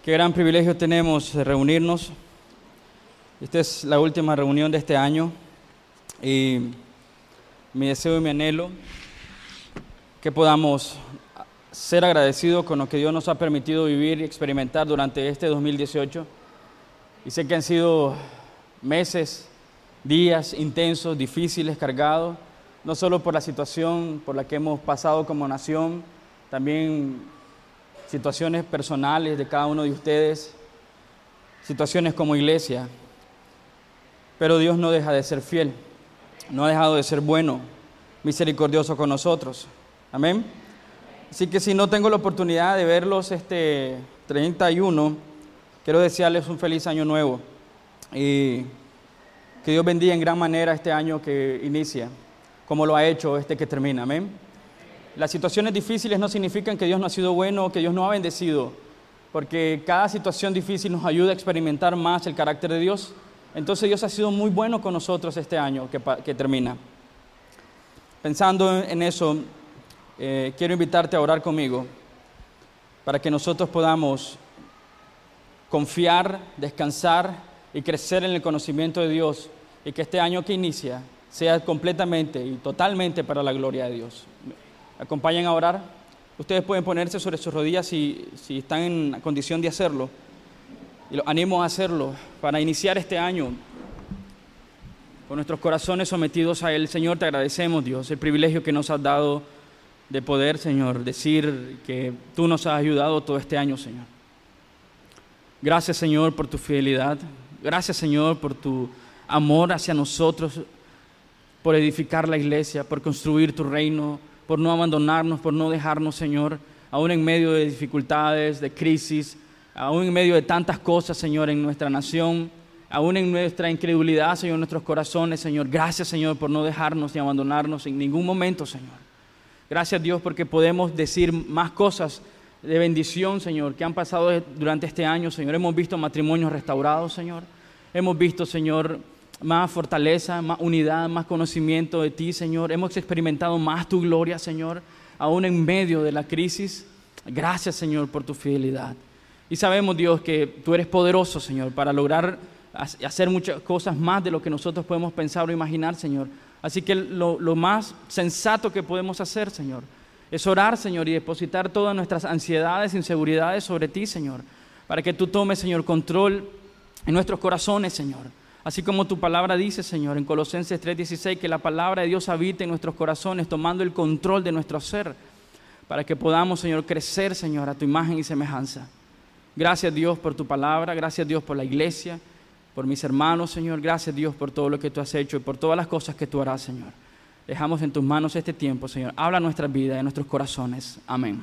Qué gran privilegio tenemos de reunirnos. Esta es la última reunión de este año y mi deseo y mi anhelo que podamos ser agradecidos con lo que Dios nos ha permitido vivir y experimentar durante este 2018. Y sé que han sido meses, días intensos, difíciles, cargados, no solo por la situación por la que hemos pasado como nación, también situaciones personales de cada uno de ustedes, situaciones como iglesia. Pero Dios no deja de ser fiel, no ha dejado de ser bueno, misericordioso con nosotros. Amén. Así que si no tengo la oportunidad de verlos este 31, quiero desearles un feliz año nuevo y que Dios bendiga en gran manera este año que inicia, como lo ha hecho este que termina. Amén. Las situaciones difíciles no significan que Dios no ha sido bueno o que Dios no ha bendecido, porque cada situación difícil nos ayuda a experimentar más el carácter de Dios. Entonces Dios ha sido muy bueno con nosotros este año que termina. Pensando en eso, quiero invitarte a orar conmigo para que nosotros podamos confiar, descansar y crecer en el conocimiento de Dios, y que este año que inicia sea completamente y totalmente para la gloria de Dios. Acompañen a orar. Ustedes pueden ponerse sobre sus rodillas si están en condición de hacerlo. Y los animo a hacerlo para iniciar este año con nuestros corazones sometidos a Él. Señor, te agradecemos, Dios, el privilegio que nos has dado de poder, Señor, decir que tú nos has ayudado todo este año, Señor. Gracias, Señor, por tu fidelidad. Gracias, Señor, por tu amor hacia nosotros, por edificar la iglesia, por construir tu reino, por no abandonarnos, por no dejarnos, Señor, aún en medio de dificultades, de crisis, aún en medio de tantas cosas, Señor, en nuestra nación, aún en nuestra incredulidad, Señor, en nuestros corazones, Señor. Gracias, Señor, por no dejarnos ni abandonarnos en ningún momento, Señor. Gracias, Dios, porque podemos decir más cosas de bendición, Señor, que han pasado durante este año, Señor. Hemos visto matrimonios restaurados, Señor. Hemos visto, Señor, más fortaleza, más unidad, más conocimiento de ti, Señor. Hemos experimentado más tu gloria, Señor, aún en medio de la crisis. Gracias, Señor, por tu fidelidad. Y sabemos, Dios, que tú eres poderoso, Señor, para lograr hacer muchas cosas más de lo que nosotros podemos pensar o imaginar, Señor. Así que lo más sensato que podemos hacer, Señor, es orar, Señor, y depositar todas nuestras ansiedades, inseguridades sobre ti, Señor, para que tú tomes, Señor, control en nuestros corazones, Señor. Así como tu palabra dice, Señor, en Colosenses 3:16, que la palabra de Dios habite en nuestros corazones, tomando el control de nuestro ser, para que podamos, Señor, crecer, Señor, a tu imagen y semejanza. Gracias, Dios, por tu palabra. Gracias, Dios, por la iglesia, por mis hermanos, Señor. Gracias, Dios, por todo lo que tú has hecho y por todas las cosas que tú harás, Señor. Dejamos en tus manos este tiempo, Señor. Habla nuestras vidas y nuestros corazones. Amén.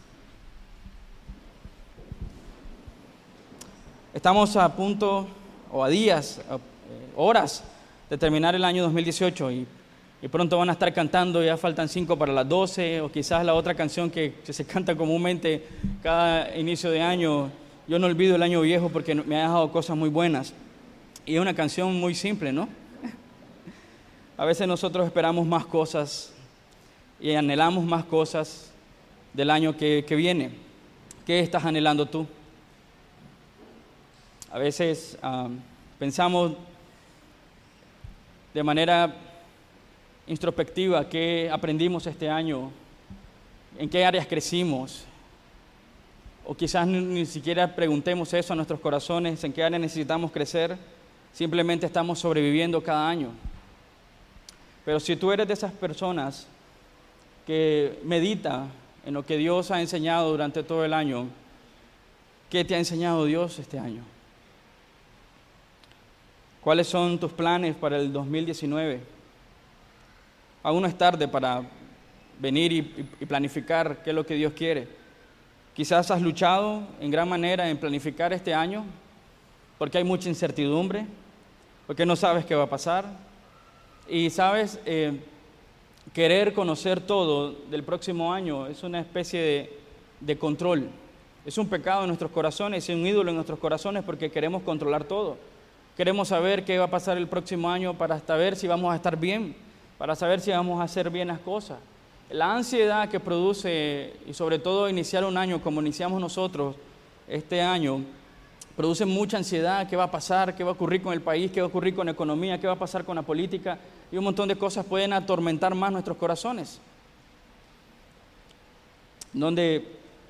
Estamos a punto, o a días, horas de terminar el año 2018 y pronto van a estar cantando, ya faltan 5 para las 12, o quizás la otra canción que se canta comúnmente cada inicio de año, Yo no olvido el año viejo porque me ha dejado cosas muy buenas. Y es una canción muy simple, ¿no? A veces nosotros esperamos más cosas y anhelamos más cosas del año que viene. ¿Qué estás anhelando tú? A veces pensamos de manera introspectiva qué aprendimos este año, en qué áreas crecimos, o quizás ni siquiera preguntemos eso a nuestros corazones, en qué áreas necesitamos crecer. Simplemente estamos sobreviviendo cada año. Pero si tú eres de esas personas que medita en lo que Dios ha enseñado durante todo el año, ¿qué te ha enseñado Dios este año? ¿Cuáles son tus planes para el 2019? Aún no es tarde para venir y planificar qué es lo que Dios quiere. Quizás has luchado en gran manera en planificar este año porque hay mucha incertidumbre, porque no sabes qué va a pasar. Y sabes, querer conocer todo del próximo año es una especie de control. Es un pecado en nuestros corazones, es un ídolo en nuestros corazones porque queremos controlar todo. Queremos saber qué va a pasar el próximo año para saber si vamos a estar bien, para saber si vamos a hacer bien las cosas. La ansiedad que produce, y sobre todo iniciar un año como iniciamos nosotros, este año produce mucha ansiedad. ¿Qué va a pasar? ¿Qué va a ocurrir con el país? ¿Qué va a ocurrir con la economía? ¿Qué va a pasar con la política? Y un montón de cosas pueden atormentar más nuestros corazones. ¿Dónde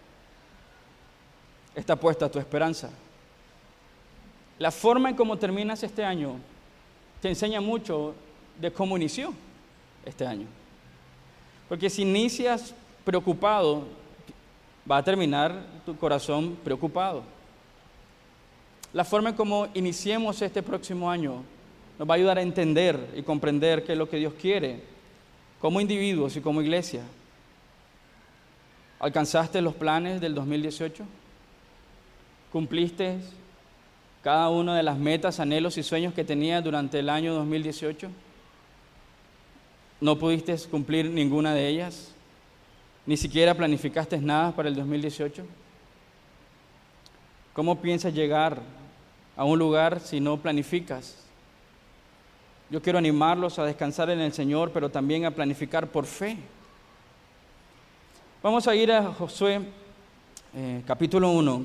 está puesta tu esperanza? La forma en cómo terminas este año te enseña mucho de cómo inició este año. Porque si inicias preocupado, va a terminar tu corazón preocupado. La forma en cómo iniciemos este próximo año nos va a ayudar a entender y comprender qué es lo que Dios quiere como individuos y como iglesia. ¿Alcanzaste los planes del 2018? ¿Cumpliste cada una de las metas, anhelos y sueños que tenías durante el año 2018? ¿No pudiste cumplir ninguna de ellas? ¿Ni siquiera planificaste nada para el 2018? ¿Cómo piensas llegar a un lugar si no planificas? Yo quiero animarlos a descansar en el Señor, pero también a planificar por fe. Vamos a ir a Josué, capítulo 1.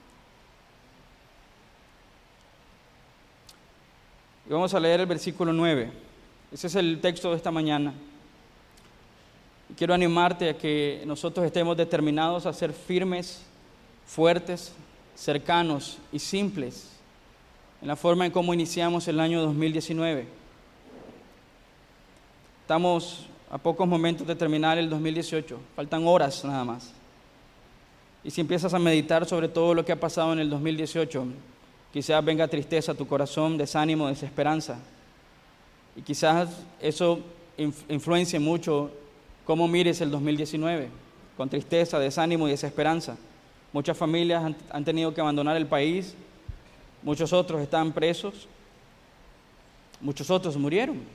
Y vamos a leer el versículo 9. Ese es el texto de esta mañana. Y quiero animarte a que nosotros estemos determinados a ser firmes, fuertes, cercanos y simples en la forma en cómo iniciamos el año 2019. Estamos a pocos momentos de terminar el 2018, faltan horas nada más. Y si empiezas a meditar sobre todo lo que ha pasado en el 2018, quizás venga tristeza a tu corazón, desánimo, desesperanza. Y quizás eso influencie mucho cómo mires el 2019, con tristeza, desánimo y desesperanza. Muchas familias han tenido que abandonar el país, muchos otros están presos, muchos otros murieron.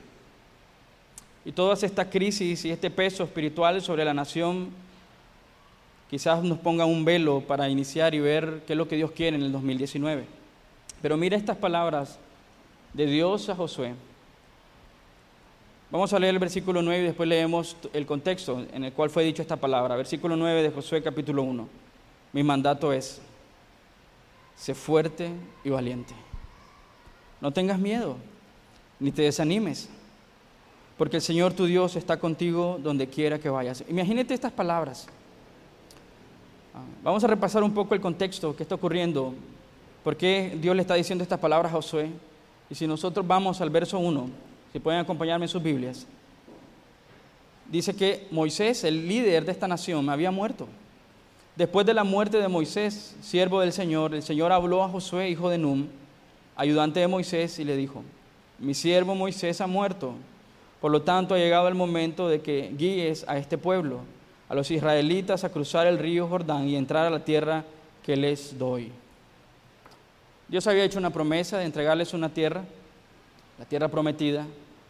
Y todas estas crisis y este peso espiritual sobre la nación quizás nos ponga un velo para iniciar y ver qué es lo que Dios quiere en el 2019. Pero mira estas palabras de Dios a Josué. Vamos a leer el versículo 9 y después leemos el contexto en el cual fue dicho esta palabra. Versículo 9 de Josué capítulo 1. Mi mandato es: sé fuerte y valiente. No tengas miedo, ni te desanimes, porque el Señor tu Dios está contigo donde quiera que vayas. Imagínate estas palabras. Vamos a repasar un poco el contexto que está ocurriendo. ¿Por qué Dios le está diciendo estas palabras a Josué? Y si nosotros vamos al verso 1, si pueden acompañarme en sus Biblias, dice que Moisés, el líder de esta nación, había muerto. Después de la muerte de Moisés, siervo del Señor, el Señor habló a Josué, hijo de Nun, ayudante de Moisés, y le dijo: mi siervo Moisés ha muerto. Por lo tanto, ha llegado el momento de que guíes a este pueblo, a los israelitas, a cruzar el río Jordán y entrar a la tierra que les doy. Dios había hecho una promesa de entregarles una tierra, la tierra prometida,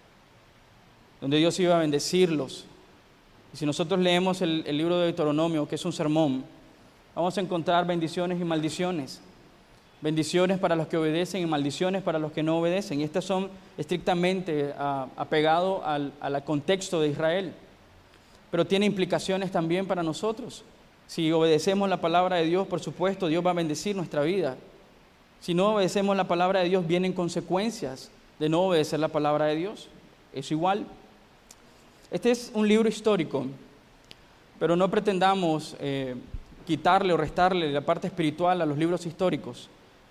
donde Dios iba a bendecirlos. Y si nosotros leemos el libro de Deuteronomio, que es un sermón, vamos a encontrar bendiciones y maldiciones. Bendiciones para los que obedecen y maldiciones para los que no obedecen. Y estas son estrictamente apegados al contexto de Israel. Pero tiene implicaciones también para nosotros. Si obedecemos la palabra de Dios, por supuesto, Dios va a bendecir nuestra vida. Si no obedecemos la palabra de Dios, vienen consecuencias de no obedecer la palabra de Dios. Es igual. Este es un libro histórico, pero no pretendamos quitarle o restarle la parte espiritual a los libros históricos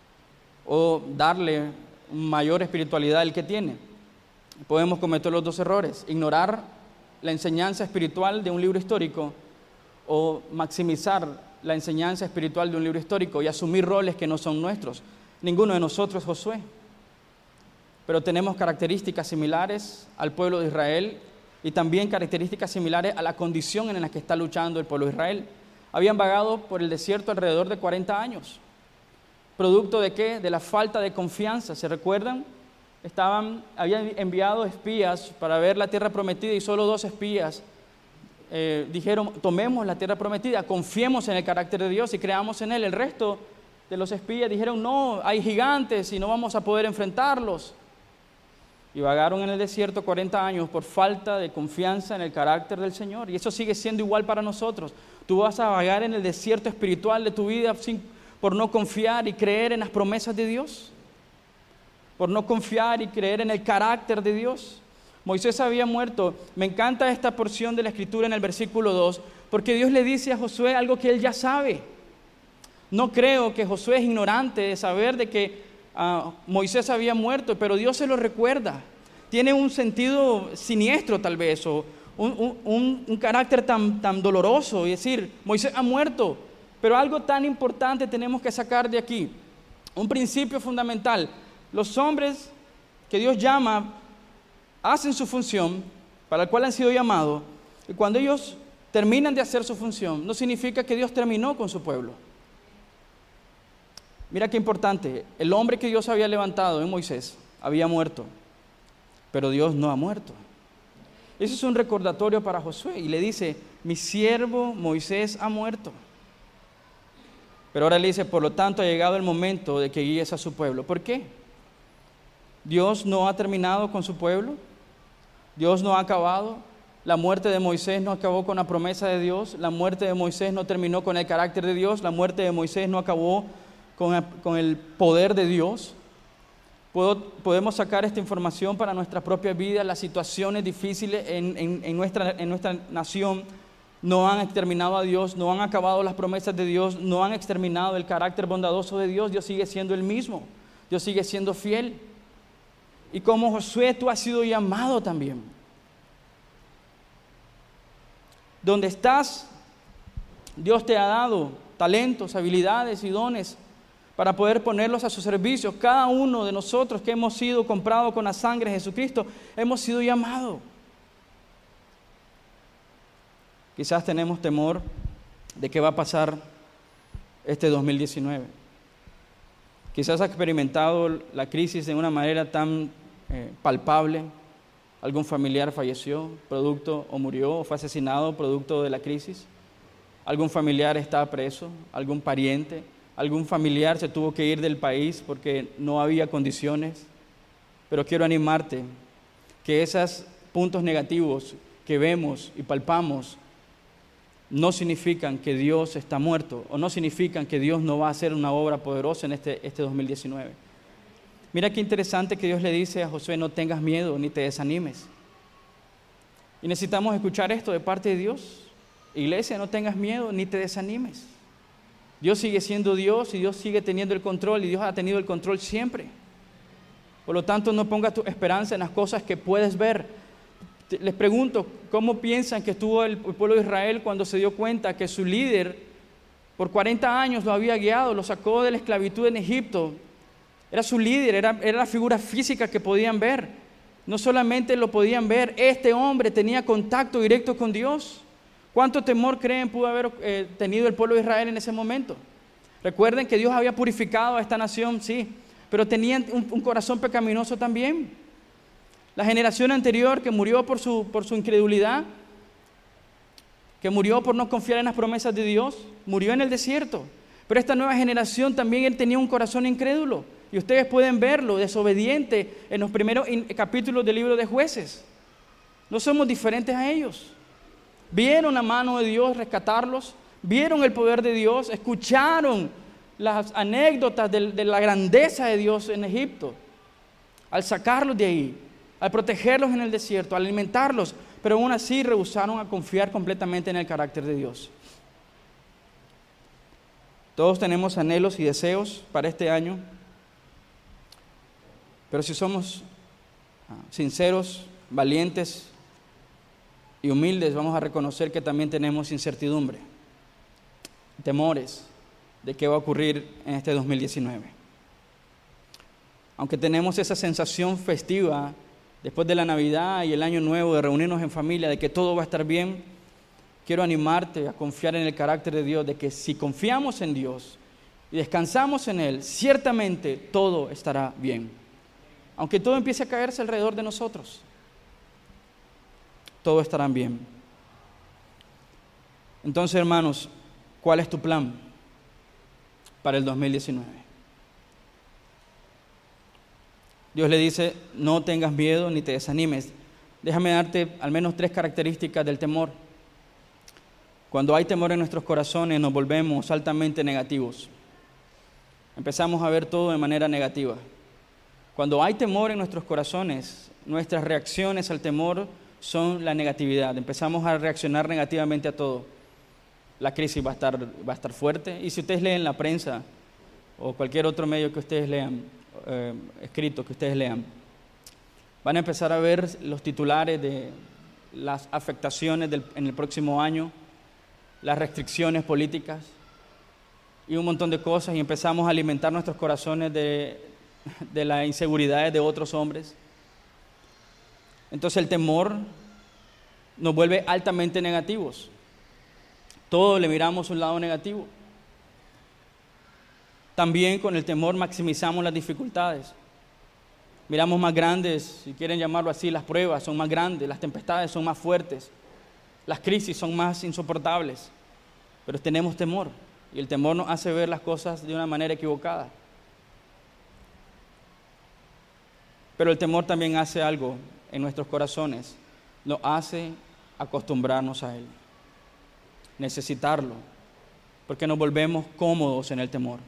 o darle mayor espiritualidad al que tiene. Podemos cometer los dos errores: ignorar la enseñanza espiritual de un libro histórico o maximizar la enseñanza espiritual de un libro histórico y asumir roles que no son nuestros. Ninguno de nosotros es Josué, pero tenemos características similares al pueblo de Israel y también características similares a la condición en la que está luchando el pueblo de Israel. Habían vagado por el desierto alrededor de 40 años. ¿Producto de qué? De la falta de confianza. ¿Se recuerdan? Habían enviado espías para ver la tierra prometida y solo 2 espías dijeron: tomemos la tierra prometida, confiemos en el carácter de Dios y creamos en Él. El resto de los espías dijeron: no, hay gigantes y no vamos a poder enfrentarlos. Y vagaron en el desierto 40 años por falta de confianza en el carácter del Señor. Y eso sigue siendo igual para nosotros. Tú vas a vagar en el desierto espiritual de tu vida por no confiar y creer en las promesas de Dios, por no confiar y creer en el carácter de Dios. Moisés había muerto. Me encanta esta porción de la Escritura en el versículo 2, porque Dios le dice a Josué algo que él ya sabe. No creo que Josué es ignorante de saber de que Moisés había muerto, pero Dios se lo recuerda. Tiene un sentido siniestro tal vez, o un carácter tan doloroso, y decir, Moisés ha muerto. Pero algo tan importante tenemos que sacar de aquí, un principio fundamental. Los hombres que Dios llama hacen su función para la cual han sido llamados, y cuando ellos terminan de hacer su función, no significa que Dios terminó con su pueblo. Mira qué importante, el hombre que Dios había levantado en Moisés había muerto, pero Dios no ha muerto. Eso es un recordatorio para Josué, y le dice, mi siervo Moisés ha muerto. Pero ahora le dice, por lo tanto ha llegado el momento de que guíes a su pueblo. ¿Por qué? Dios no ha terminado con su pueblo. Dios no ha acabado. La muerte de Moisés no acabó con la promesa de Dios. La muerte de Moisés no terminó con el carácter de Dios. La muerte de Moisés no acabó con el poder de Dios. Podemos sacar esta información para nuestra propia vida. Las situaciones difíciles en nuestra nación no han exterminado a Dios, no han acabado las promesas de Dios, no han exterminado el carácter bondadoso de Dios. Dios sigue siendo el mismo. Dios sigue siendo fiel. Y como Josué, tú has sido llamado también. Donde estás, Dios te ha dado talentos, habilidades y dones para poder ponerlos a su servicio. Cada uno de nosotros que hemos sido comprados con la sangre de Jesucristo, hemos sido llamados. Quizás tenemos temor de qué va a pasar este 2019. Quizás has experimentado la crisis de una manera tan palpable. Algún familiar falleció producto o murió o fue asesinado producto de la crisis. Algún familiar está preso, algún pariente, algún familiar se tuvo que ir del país porque no había condiciones. Pero quiero animarte que esos puntos negativos que vemos y palpamos no significan que Dios está muerto, o no significan que Dios no va a hacer una obra poderosa en este 2019. Mira qué interesante que Dios le dice a Josué, no tengas miedo ni te desanimes. Y necesitamos escuchar esto de parte de Dios. Iglesia, no tengas miedo ni te desanimes. Dios sigue siendo Dios y Dios sigue teniendo el control, y Dios ha tenido el control siempre. Por lo tanto, no pongas tu esperanza en las cosas que puedes ver. Les pregunto, ¿cómo piensan que estuvo el pueblo de Israel cuando se dio cuenta que su líder por 40 años lo había guiado, lo sacó de la esclavitud en Egipto? Era su líder, era la figura física que podían ver. No solamente lo podían ver, este hombre tenía contacto directo con Dios. ¿Cuánto temor creen pudo haber tenido el pueblo de Israel en ese momento? Recuerden que Dios había purificado a esta nación, sí, pero tenían un corazón pecaminoso también. La generación anterior que murió por su incredulidad, que murió por no confiar en las promesas de Dios, murió en el desierto. Pero esta nueva generación también tenía un corazón incrédulo. Y ustedes pueden verlo, desobediente, en los primeros capítulos del libro de Jueces. No somos diferentes a ellos. Vieron la mano de Dios rescatarlos, vieron el poder de Dios, escucharon las anécdotas de la grandeza de Dios en Egipto, al sacarlos de ahí, al protegerlos en el desierto, al alimentarlos, pero aún así rehusaron a confiar completamente en el carácter de Dios. Todos tenemos anhelos y deseos para este año, pero si somos sinceros, valientes y humildes, vamos a reconocer que también tenemos incertidumbre, temores de qué va a ocurrir en este 2019. Aunque tenemos esa sensación festiva después de la Navidad y el Año Nuevo, de reunirnos en familia, de que todo va a estar bien, quiero animarte a confiar en el carácter de Dios, de que si confiamos en Dios y descansamos en Él, ciertamente todo estará bien. Aunque todo empiece a caerse alrededor de nosotros, todo estará bien. Entonces, hermanos, ¿cuál es tu plan para el 2019? Dios le dice, no tengas miedo ni te desanimes. Déjame darte al menos 3 características del temor. Cuando hay temor en nuestros corazones, nos volvemos altamente negativos. empezamos a ver todo de manera negativa. Cuando hay temor en nuestros corazones, nuestras reacciones al temor son la negatividad. Empezamos a reaccionar negativamente a todo. La crisis va a estar fuerte. Y si ustedes leen la prensa o cualquier otro medio que ustedes lean, escrito que ustedes lean, van a empezar a ver los titulares de las afectaciones en el próximo año, las restricciones políticas y un montón de cosas, y empezamos a alimentar nuestros corazones de las inseguridades de otros hombres. Entonces el temor nos vuelve altamente negativos. Todo le miramos un lado negativo. También con el temor maximizamos las dificultades. Miramos más grandes, si quieren llamarlo así, las pruebas son más grandes, las tempestades son más fuertes, las crisis son más insoportables, pero tenemos temor y el temor nos hace ver las cosas de una manera equivocada. Pero el temor también hace algo en nuestros corazones, nos hace acostumbrarnos a él, necesitarlo, porque nos volvemos cómodos en el temor.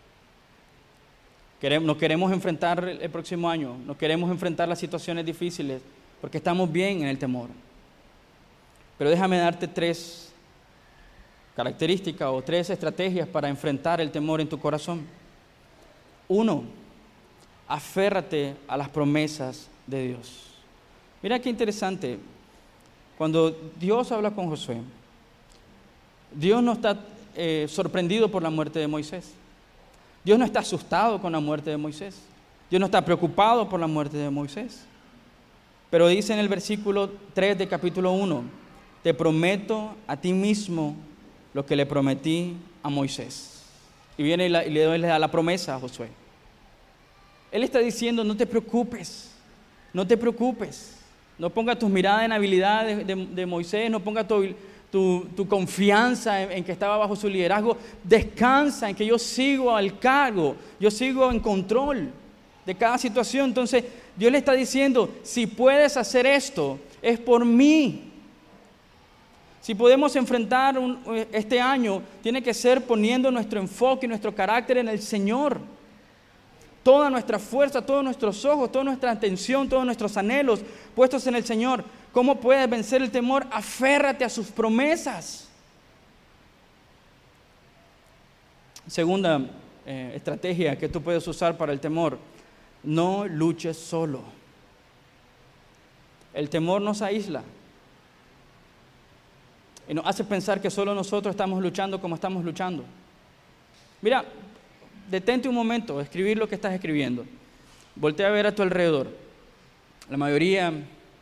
Nos queremos enfrentar el próximo año, nos queremos enfrentar las situaciones difíciles, porque estamos bien en el temor. Pero déjame darte 3 características o 3 estrategias para enfrentar el temor en tu corazón. 1, aférrate a las promesas de Dios. Mira qué interesante, cuando Dios habla con Josué, Dios no está sorprendido por la muerte de Moisés. Dios no está asustado con la muerte de Moisés. Dios no está preocupado por la muerte de Moisés. Pero dice en el versículo 3 de capítulo 1, te prometo a ti mismo lo que le prometí a Moisés. Y viene y le da la promesa a Josué. Él está diciendo, no te preocupes, no te preocupes. No pongas tus miradas en habilidad de Moisés, no pongas tu confianza en que estaba bajo su liderazgo. Descansa en que yo sigo al cargo, yo sigo en control de cada situación. Entonces Dios le está diciendo, si puedes hacer esto, es por mí. Si podemos enfrentar este año, tiene que ser poniendo nuestro enfoque y nuestro carácter en el Señor. Toda nuestra fuerza, todos nuestros ojos, toda nuestra atención, todos nuestros anhelos puestos en el Señor. ¿Cómo puedes vencer el temor? Aférrate a sus promesas. Segunda estrategia que tú puedes usar para el temor: no luches solo. El temor nos aísla y nos hace pensar que solo nosotros estamos luchando como estamos luchando. Mira, detente un momento a escribir lo que estás escribiendo. Voltea a ver a tu alrededor. La mayoría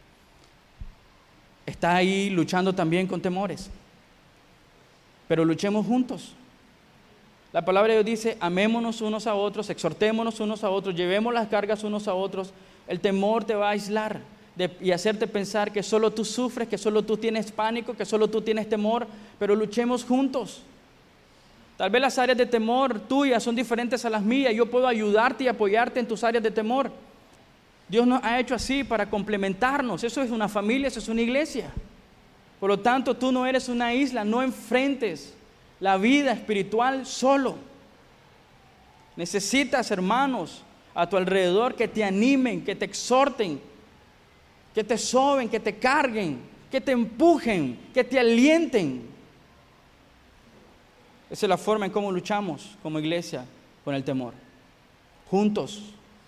está ahí luchando también con temores. Pero luchemos juntos. La palabra de Dios dice, amémonos unos a otros, exhortémonos unos a otros, llevemos las cargas unos a otros. El temor te va a aislar y hacerte pensar que solo tú sufres, que solo tú tienes pánico, que solo tú tienes temor, pero luchemos juntos. Tal vez las áreas de temor tuyas son diferentes a las mías. Yo puedo ayudarte y apoyarte en tus áreas de temor. Dios nos ha hecho así para complementarnos. Eso es una familia, eso es una iglesia. Por lo tanto, tú no eres una isla. No enfrentes la vida espiritual solo. Necesitas hermanos a tu alrededor que te animen, que te exhorten, que te soben, que te carguen, que te empujen, que te alienten. Esa es la forma en cómo luchamos como iglesia con el temor. Juntos,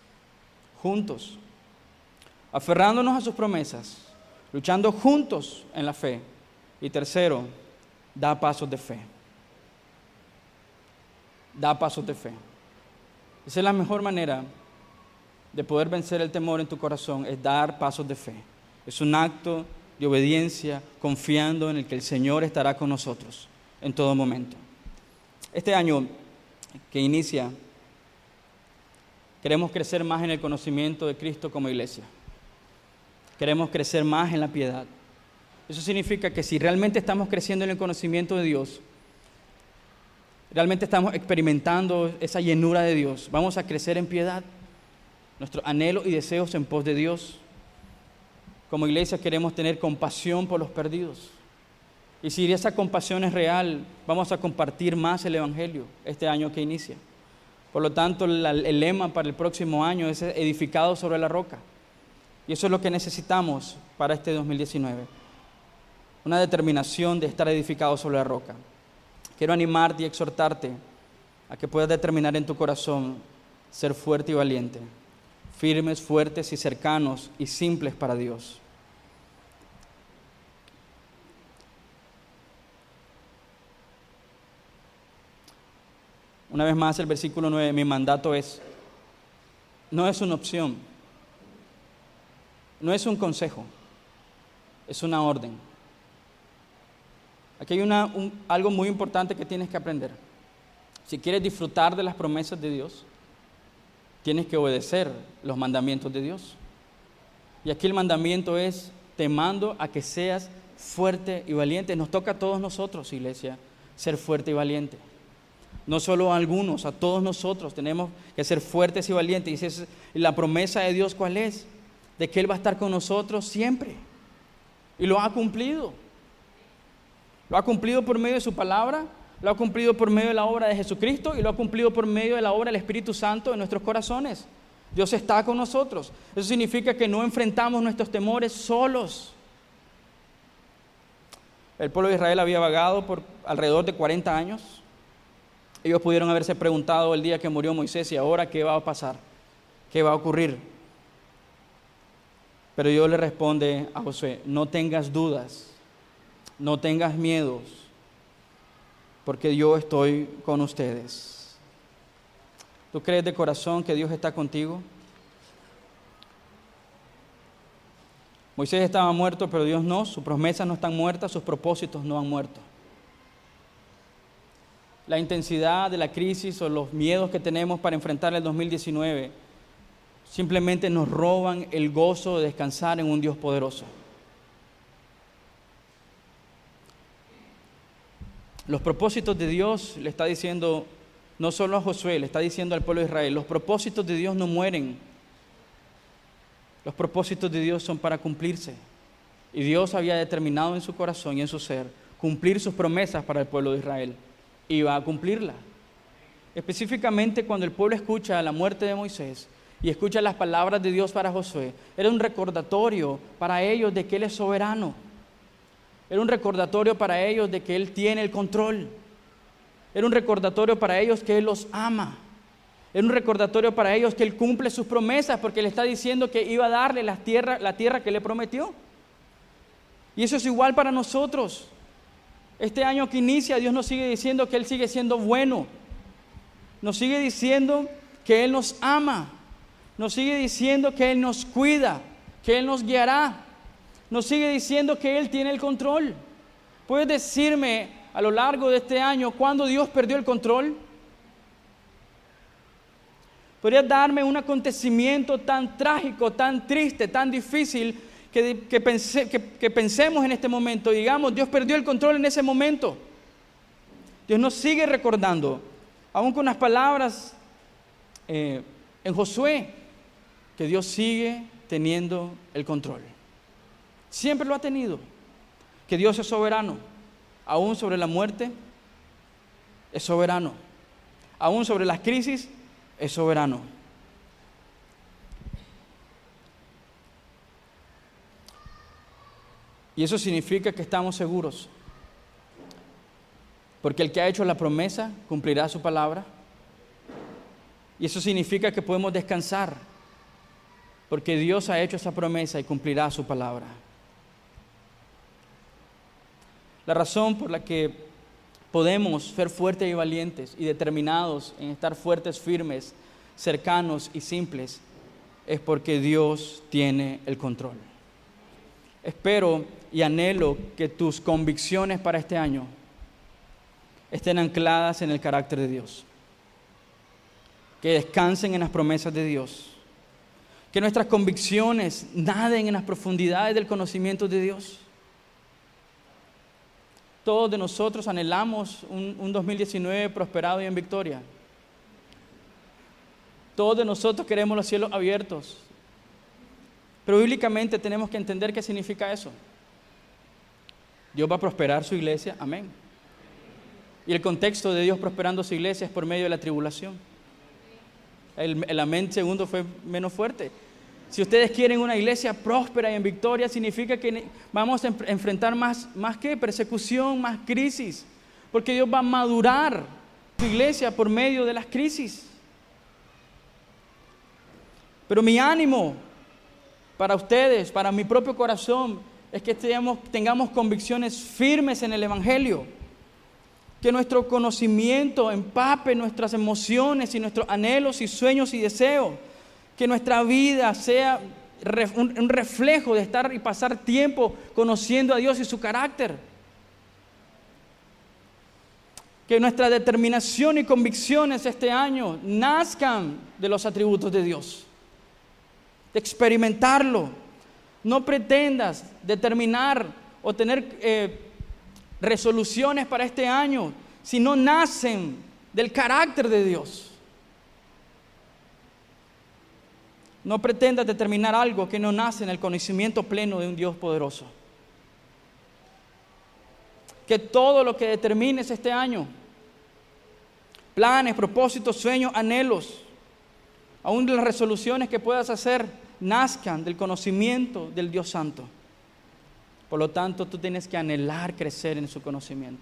aferrándonos a sus promesas, luchando juntos en la fe. Y tercero, da pasos de fe. Da pasos de fe. Esa es la mejor manera de poder vencer el temor en tu corazón, es dar pasos de fe. Es un acto de obediencia, confiando en el que el Señor estará con nosotros en todo momento. Este año que inicia, queremos crecer más en el conocimiento de Cristo como iglesia. Queremos crecer más en la piedad. Eso significa que si realmente estamos creciendo en el conocimiento de Dios, realmente estamos experimentando esa llenura de Dios, vamos a crecer en piedad, nuestros anhelos y deseos en pos de Dios. Como iglesia queremos tener compasión por los perdidos. Y si esa compasión es real, vamos a compartir más el Evangelio este año que inicia. Por lo tanto, el lema para el próximo año es edificado sobre la roca. Y eso es lo que necesitamos para este 2019. Una determinación de estar edificado sobre la roca. Quiero animarte y exhortarte a que puedas determinar en tu corazón ser fuerte y valiente, firmes, fuertes y cercanos y simples para Dios. Una vez más, el versículo 9, mi mandato no es una opción, no es un consejo, es una orden. Aquí hay algo muy importante que tienes que aprender. Si quieres disfrutar de las promesas de Dios, tienes que obedecer los mandamientos de Dios. Y aquí el mandamiento es, te mando a que seas fuerte y valiente. Nos toca a todos nosotros, iglesia, ser fuerte y valiente. No solo a algunos, a todos nosotros tenemos que ser fuertes y valientes. Y la promesa de Dios, ¿cuál es? De que Él va a estar con nosotros siempre. Y lo ha cumplido. Lo ha cumplido por medio de su palabra, lo ha cumplido por medio de la obra de Jesucristo y lo ha cumplido por medio de la obra del Espíritu Santo en nuestros corazones. Dios está con nosotros. Eso significa que no enfrentamos nuestros temores solos. El pueblo de Israel había vagado por alrededor de 40 años. Ellos pudieron haberse preguntado el día que murió Moisés, ¿y ahora qué va a pasar? ¿Qué va a ocurrir? Pero Dios le responde a Josué, no tengas dudas, no tengas miedos, porque yo estoy con ustedes. ¿Tú crees de corazón que Dios está contigo? Moisés estaba muerto, pero Dios no, sus promesas no están muertas, sus propósitos no han muerto. La intensidad de la crisis o los miedos que tenemos para enfrentar el 2019 simplemente nos roban el gozo de descansar en un Dios poderoso. Los propósitos de Dios, le está diciendo no solo a Josué, le está diciendo al pueblo de Israel, los propósitos de Dios no mueren. Los propósitos de Dios son para cumplirse. Y Dios había determinado en su corazón y en su ser cumplir sus promesas para el pueblo de Israel. Y va a cumplirla. Específicamente cuando el pueblo escucha la muerte de Moisés y escucha las palabras de Dios para Josué, era un recordatorio para ellos de que Él es soberano. Era un recordatorio para ellos de que Él tiene el control. Era un recordatorio para ellos que Él los ama. Era un recordatorio para ellos que Él cumple sus promesas porque le está diciendo que iba a darle la tierra que le prometió. Y eso es igual para nosotros. Este año que inicia, Dios nos sigue diciendo que Él sigue siendo bueno. Nos sigue diciendo que Él nos ama. Nos sigue diciendo que Él nos cuida, que Él nos guiará. Nos sigue diciendo que Él tiene el control. ¿Puedes decirme a lo largo de este año cuándo Dios perdió el control? ¿Podrías darme un acontecimiento tan trágico, tan triste, tan difícil que pensemos en este momento? Digamos, Dios perdió el control en ese momento. Dios nos sigue recordando, aún con las palabras en Josué, que Dios sigue teniendo el control. Siempre lo ha tenido. Que Dios es soberano. Aún sobre la muerte, es soberano. Aún sobre las crisis, es soberano. Y eso significa que estamos seguros. Porque el que ha hecho la promesa cumplirá su palabra. Y eso significa que podemos descansar. Porque Dios ha hecho esa promesa y cumplirá su palabra. La razón por la que podemos ser fuertes y valientes y determinados en estar fuertes, firmes, cercanos y simples es porque Dios tiene el control. Espero y anhelo que tus convicciones para este año estén ancladas en el carácter de Dios, que descansen en las promesas de Dios, que nuestras convicciones naden en las profundidades del conocimiento de Dios. Todos de nosotros anhelamos un 2019 prosperado y en victoria. Todos de nosotros queremos los cielos abiertos. Pero bíblicamente tenemos que entender qué significa eso. Dios va a prosperar su iglesia, amén. Y el contexto de Dios prosperando su iglesia es por medio de la tribulación. El amén segundo fue menos fuerte. Si ustedes quieren una iglesia próspera y en victoria, significa que vamos a enfrentar más que persecución, más crisis. Porque Dios va a madurar su iglesia por medio de las crisis. Pero mi ánimo para ustedes, para mi propio corazón, es que tengamos convicciones firmes en el Evangelio. Que nuestro conocimiento empape nuestras emociones y nuestros anhelos y sueños y deseos. Que nuestra vida sea un reflejo de estar y pasar tiempo conociendo a Dios y su carácter. Que nuestra determinación y convicciones este año nazcan de los atributos de Dios. De experimentarlo. No pretendas determinar o tener resoluciones para este año si no nacen del carácter de Dios. No pretendas determinar algo que no nace en el conocimiento pleno de un Dios poderoso. Que todo lo que determines este año, planes, propósitos, sueños, anhelos, aún las resoluciones que puedas hacer, nazcan del conocimiento del Dios Santo. Por lo tanto, tú tienes que anhelar crecer en su conocimiento.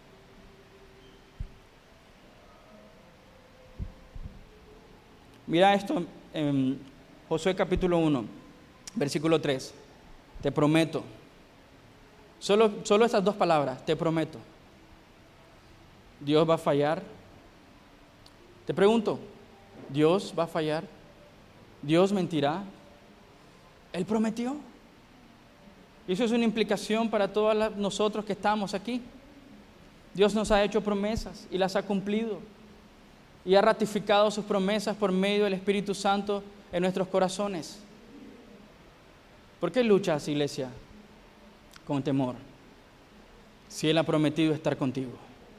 Mira esto en Josué capítulo 1, versículo 3. Te prometo. Solo esas dos palabras, te prometo. ¿Dios va a fallar? Te pregunto, ¿Dios va a fallar? ¿Dios mentirá? Él prometió. Y eso es una implicación para todos nosotros que estamos aquí. Dios nos ha hecho promesas y las ha cumplido. Y ha ratificado sus promesas por medio del Espíritu Santo en nuestros corazones. ¿Por qué luchas, iglesia, con temor? Si Él ha prometido estar contigo.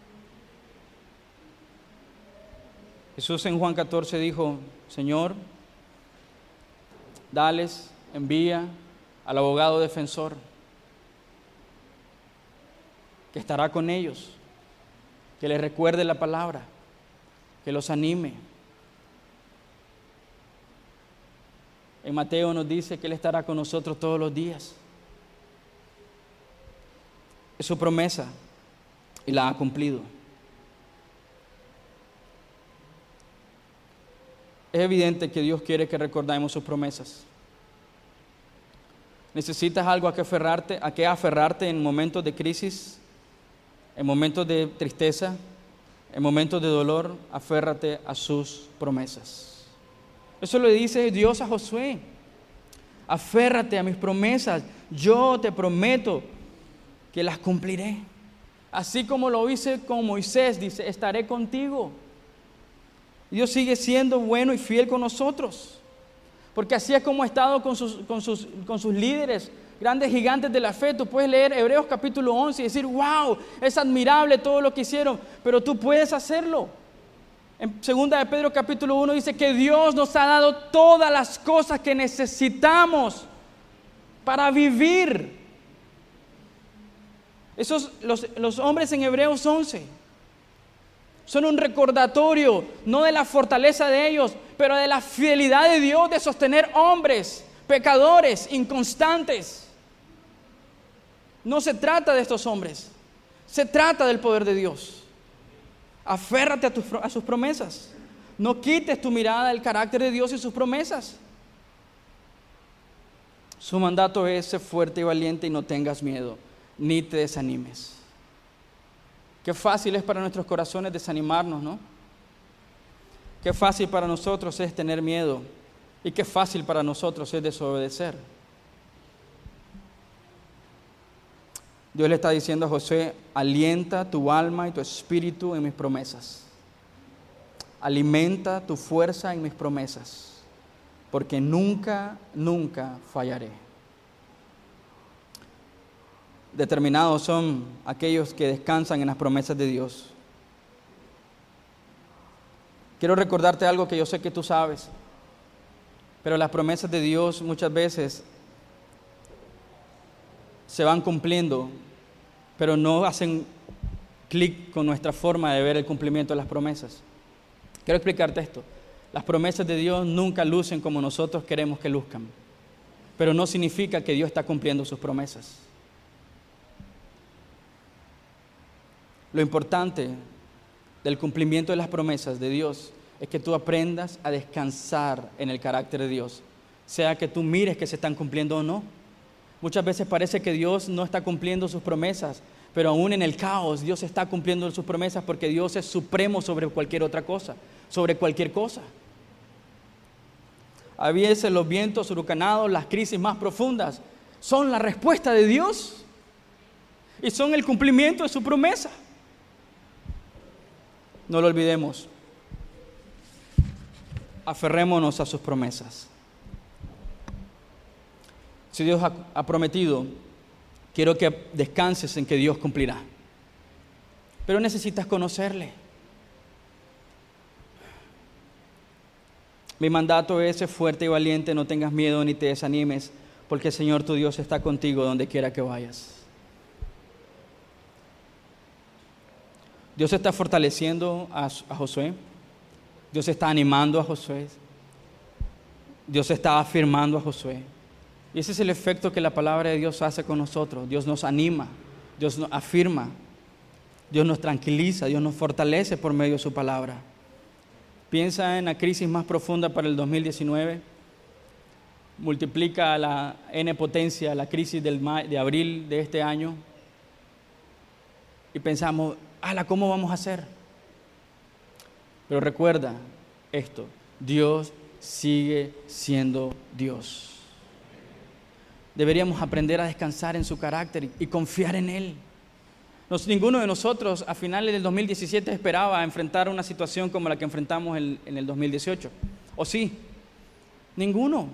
Jesús en Juan 14 dijo, Señor, dales, envía al abogado defensor que estará con ellos, que les recuerde la palabra, que los anime. En Mateo nos dice que Él estará con nosotros todos los días. Es su promesa y la ha cumplido. Es evidente que Dios quiere que recordemos sus promesas. ¿Necesitas algo a qué aferrarte en momentos de crisis, en momentos de tristeza, en momentos de dolor? Aférrate a sus promesas. Eso le dice Dios a Josué. Aférrate a mis promesas. Yo te prometo que las cumpliré. Así como lo hice con Moisés, dice, estaré contigo. Dios sigue siendo bueno y fiel con nosotros. Porque así es como ha estado con sus líderes, grandes gigantes de la fe. Tú puedes leer Hebreos capítulo 11 y decir, wow, es admirable todo lo que hicieron, pero tú puedes hacerlo. En 2 de Pedro capítulo 1 dice que Dios nos ha dado todas las cosas que necesitamos para vivir. Los hombres en Hebreos 11 son un recordatorio, no de la fortaleza de ellos, pero de la fidelidad de Dios de sostener hombres, pecadores, inconstantes. No se trata de estos hombres, se trata del poder de Dios. Aférrate a sus promesas. No quites tu mirada del carácter de Dios y sus promesas. Su mandato es ser fuerte y valiente y no tengas miedo, ni te desanimes. Qué fácil es para nuestros corazones desanimarnos, ¿no? Qué fácil para nosotros es tener miedo y qué fácil para nosotros es desobedecer. Dios le está diciendo a Josué, alienta tu alma y tu espíritu en mis promesas. Alimenta tu fuerza en mis promesas, porque nunca, nunca fallaré. Determinados son aquellos que descansan en las promesas de Dios. Quiero recordarte algo que yo sé que tú sabes, pero las promesas de Dios muchas veces se van cumpliendo, pero no hacen clic con nuestra forma de ver el cumplimiento de las promesas. Quiero explicarte esto. Las promesas de Dios nunca lucen como nosotros queremos que luzcan, pero no significa que Dios está cumpliendo sus promesas. Lo importante del cumplimiento de las promesas de Dios es que tú aprendas a descansar en el carácter de Dios, sea que tú mires que se están cumpliendo o no. Muchas veces parece que Dios no está cumpliendo sus promesas, pero aún en el caos Dios está cumpliendo sus promesas porque Dios es supremo sobre cualquier otra cosa, sobre cualquier cosa. A veces los vientos huracanados, las crisis más profundas, son la respuesta de Dios y son el cumplimiento de su promesa. No lo olvidemos. Aferrémonos a sus promesas. Si Dios ha prometido, quiero que descanses en que Dios cumplirá. Pero necesitas conocerle. Mi mandato es: sé fuerte y valiente, no tengas miedo ni te desanimes, porque el Señor tu Dios está contigo donde quiera que vayas. Dios está fortaleciendo a Josué. Dios está animando a Josué. Dios está afirmando a Josué. Y ese es el efecto que la palabra de Dios hace con nosotros. Dios nos anima, Dios nos afirma, Dios nos tranquiliza, Dios nos fortalece por medio de su palabra. Piensa en la crisis más profunda para el 2019. Multiplica la N potencia la crisis de abril de este año. Y pensamos, ¿cómo vamos a hacer? Pero recuerda esto: Dios sigue siendo Dios. Deberíamos aprender a descansar en su carácter y confiar en Él. Ninguno de nosotros a finales del 2017 esperaba enfrentar una situación como la que enfrentamos en el 2018. ¿O sí? Ninguno.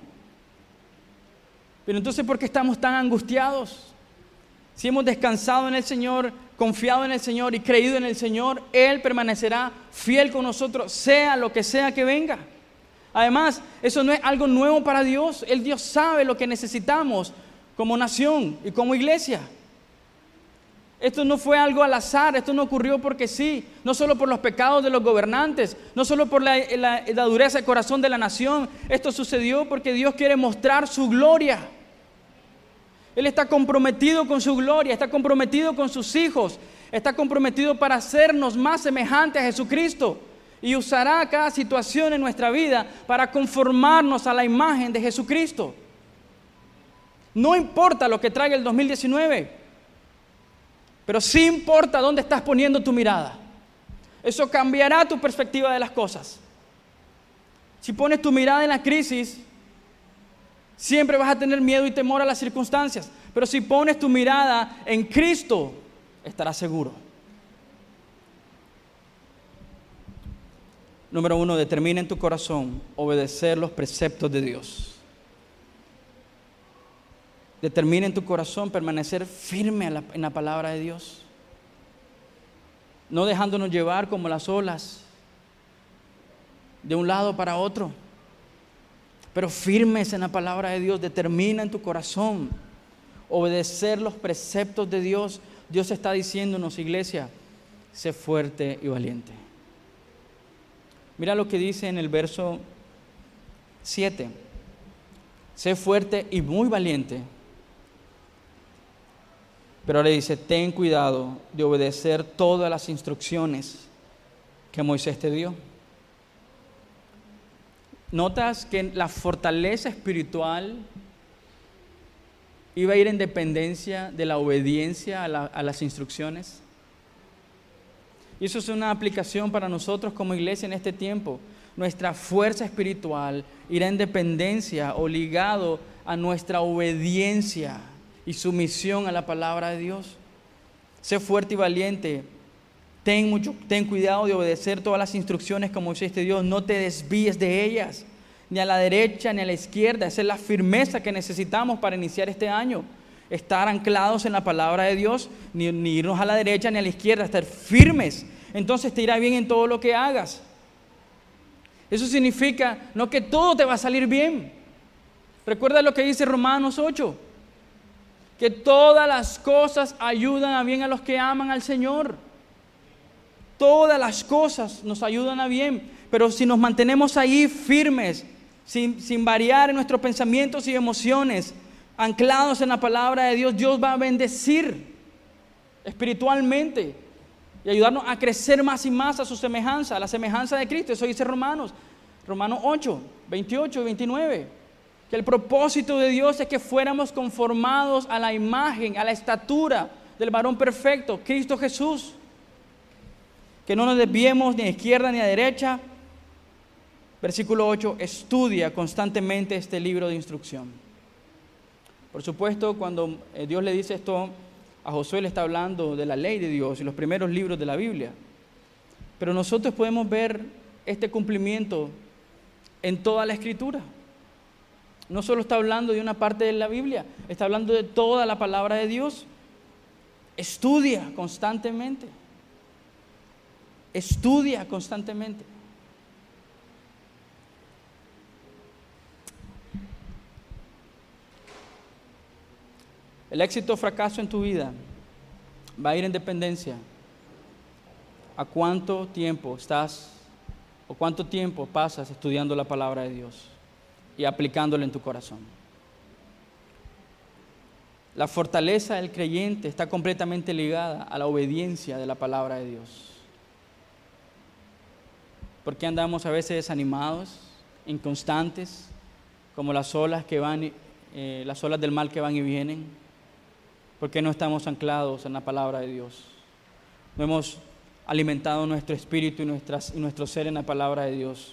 Pero entonces, ¿por qué estamos tan angustiados? Si hemos descansado en el Señor, confiado en el Señor y creído en el Señor, Él permanecerá fiel con nosotros, sea lo que sea que venga. Además, eso no es algo nuevo para Dios. Dios sabe lo que necesitamos como nación y como iglesia. Esto no fue algo al azar, esto no ocurrió porque sí, no solo por los pecados de los gobernantes, no solo por la dureza de corazón de la nación. Esto sucedió porque Dios quiere mostrar su gloria. Él está comprometido con su gloria, está comprometido con sus hijos, está comprometido para hacernos más semejantes a Jesucristo. Y usará cada situación en nuestra vida para conformarnos a la imagen de Jesucristo. No importa lo que traiga el 2019, pero sí importa dónde estás poniendo tu mirada. Eso cambiará tu perspectiva de las cosas. Si pones tu mirada en la crisis, siempre vas a tener miedo y temor a las circunstancias. Pero si pones tu mirada en Cristo, estarás seguro. Número 1, determina en tu corazón obedecer los preceptos de Dios. Determina en tu corazón permanecer firme en la palabra de Dios. No dejándonos llevar como las olas de un lado para otro, pero firmes en la palabra de Dios. Determina en tu corazón obedecer los preceptos de Dios. Dios está diciéndonos, iglesia, sé fuerte y valiente. Mira lo que dice en el verso 7. Sé fuerte y muy valiente. Pero ahora dice, ten cuidado de obedecer todas las instrucciones que Moisés te dio. ¿Notas que la fortaleza espiritual iba a ir en dependencia de la obediencia a las instrucciones? Y eso es una aplicación para nosotros como iglesia en este tiempo. Nuestra fuerza espiritual irá en dependencia o ligado a nuestra obediencia y sumisión a la palabra de Dios. Sé fuerte y valiente. Ten cuidado de obedecer todas las instrucciones que Moisés te dio. No te desvíes de ellas, ni a la derecha ni a la izquierda. Esa es la firmeza que necesitamos para iniciar este año. Estar anclados en la palabra de Dios, ni irnos a la derecha ni a la izquierda, estar firmes. Entonces te irá bien en todo lo que hagas. Eso significa no que todo te va a salir bien. Recuerda lo que dice Romanos 8, que todas las cosas ayudan a bien a los que aman al Señor. Todas las cosas nos ayudan a bien, Pero si nos mantenemos ahí firmes, sin variar en nuestros pensamientos y emociones, anclados en la palabra de Dios, Dios va a bendecir espiritualmente y ayudarnos a crecer más y más a su semejanza, a la semejanza de Cristo. Eso dice Romanos 8, 28 y 29. Que el propósito de Dios es que fuéramos conformados a la imagen, a la estatura del varón perfecto, Cristo Jesús. Que no nos desviemos ni a izquierda ni a derecha. Versículo 8, estudia constantemente este libro de instrucción. Por supuesto, cuando Dios le dice esto a Josué, le está hablando de la ley de Dios y los primeros libros de la Biblia. Pero nosotros podemos ver este cumplimiento en toda la Escritura. No solo está hablando de una parte de la Biblia, está hablando de toda la palabra de Dios. Estudia constantemente. Estudia constantemente. El éxito o fracaso en tu vida va a ir en dependencia a cuánto tiempo estás o cuánto tiempo pasas estudiando la palabra de Dios y aplicándola en tu corazón. La fortaleza del creyente está completamente ligada a la obediencia de la palabra de Dios. ¿Por qué andamos a veces desanimados, inconstantes, como las olas que van, las olas del mal que van y vienen? ¿Por qué no estamos anclados en la palabra de Dios? No hemos alimentado nuestro espíritu y nuestro ser en la palabra de Dios.